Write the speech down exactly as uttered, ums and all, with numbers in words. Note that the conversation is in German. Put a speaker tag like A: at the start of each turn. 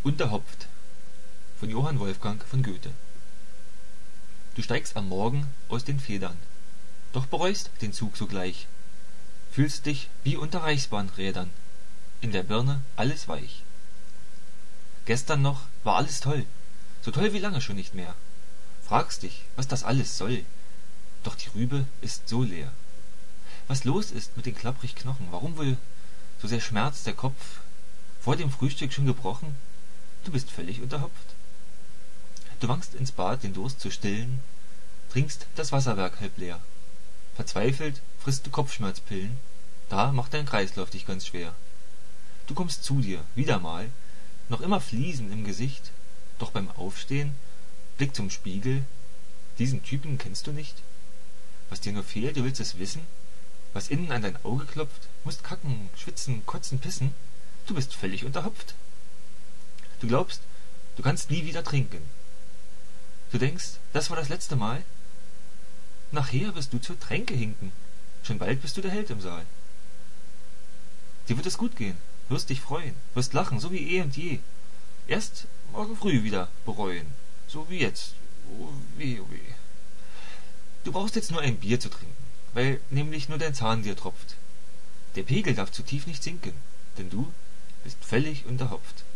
A: Unterhopft von Johann Wolfgang von Goethe. Du steigst am Morgen aus den Federn, doch bereust den Zug sogleich, fühlst dich wie unter Reichsbahnrädern, in der Birne alles weich. Gestern noch war alles toll, so toll wie lange schon nicht mehr. Fragst dich, was das alles soll, doch die Rübe ist so leer. Was los ist mit den klapprig Knochen, warum wohl so sehr schmerzt der Kopf, vor dem Frühstück schon gebrochen? Du bist völlig unterhopft. Du wankst ins Bad, den Durst zu stillen, trinkst das Wasserwerk halb leer. Verzweifelt frisst du Kopfschmerzpillen, da macht dein Kreislauf dich ganz schwer. Du kommst zu dir, wieder mal, noch immer Fliesen im Gesicht, doch beim Aufstehen, Blick zum Spiegel, diesen Typen kennst du nicht? Was dir nur fehlt, du willst es wissen? Was innen an dein Auge klopft, musst kacken, schwitzen, kotzen, pissen, du bist völlig unterhopft. Du glaubst, du kannst nie wieder trinken. Du denkst, das war das letzte Mal? Nachher wirst du zur Tränke hinken, schon bald bist du der Held im Saal. Dir wird es gut gehen, wirst dich freuen, wirst lachen, so wie eh und je. Erst morgen früh wieder bereuen, so wie jetzt, oh weh, oh weh. Du brauchst jetzt nur ein Bier zu trinken, weil nämlich nur dein Zahn dir tropft. Der Pegel darf zu tief nicht sinken, denn du bist völlig unterhopft.